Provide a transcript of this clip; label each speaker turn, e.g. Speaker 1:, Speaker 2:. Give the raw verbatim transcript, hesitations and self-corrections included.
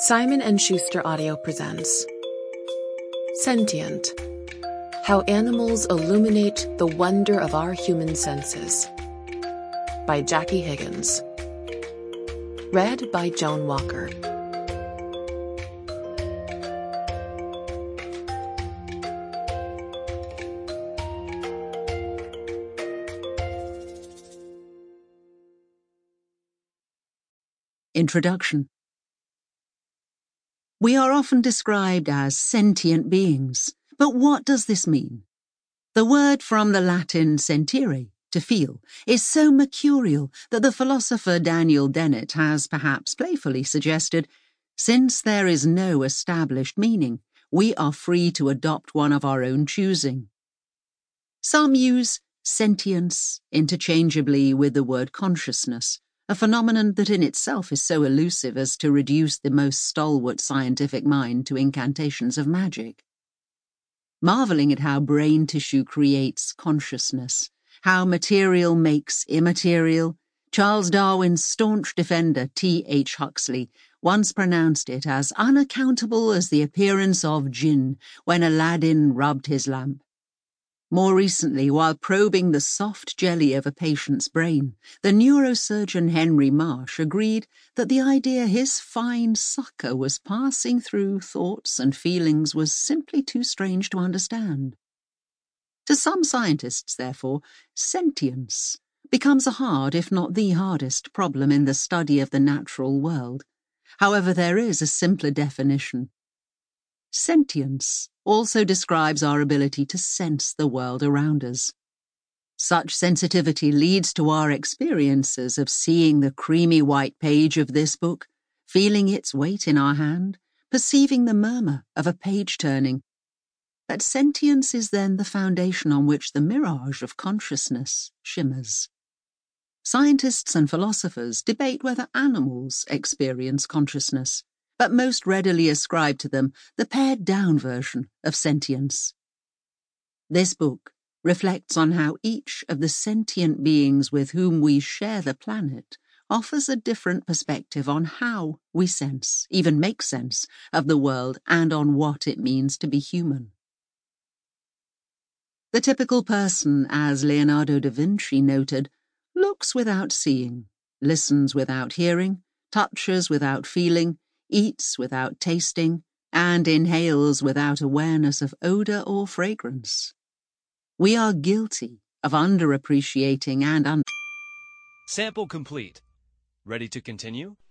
Speaker 1: Simon and Schuster Audio presents Sentient: How Animals Illuminate the Wonder of Our Human Senses by Jackie Higgins. Read by Joan Walker.
Speaker 2: Introduction. We are often described as sentient beings, but what does this mean? The word from the Latin sentire, to feel, is so mercurial that the philosopher Daniel Dennett has perhaps playfully suggested, since there is no established meaning, we are free to adopt one of our own choosing. Some use sentience interchangeably with the word consciousness, a phenomenon that in itself is so elusive as to reduce the most stalwart scientific mind to incantations of magic. Marvelling at how brain tissue creates consciousness, how material makes immaterial, Charles Darwin's staunch defender T H Huxley once pronounced it as unaccountable as the appearance of gin when Aladdin rubbed his lamp. More recently, while probing the soft jelly of a patient's brain, the neurosurgeon Henry Marsh agreed that the idea his fine sucker was passing through thoughts and feelings was simply too strange to understand. To some scientists, therefore, sentience becomes a hard, if not the hardest, problem in the study of the natural world. However, there is a simpler definition. Sentience also describes our ability to sense the world around us. Such sensitivity leads to our experiences of seeing the creamy white page of this book, feeling its weight in our hand, perceiving the murmur of a page turning. But sentience is then the foundation on which the mirage of consciousness shimmers. Scientists and philosophers debate whether animals experience consciousness, but most readily ascribe to them the pared-down version of sentience. This book reflects on how each of the sentient beings with whom we share the planet offers a different perspective on how we sense, even make sense, of the world and on what it means to be human. The typical person, as Leonardo da Vinci noted, looks without seeing, listens without hearing, touches without feeling, eats without tasting, and inhales without awareness of odor or fragrance. We are guilty of underappreciating and under...
Speaker 3: Sample complete. Ready to continue?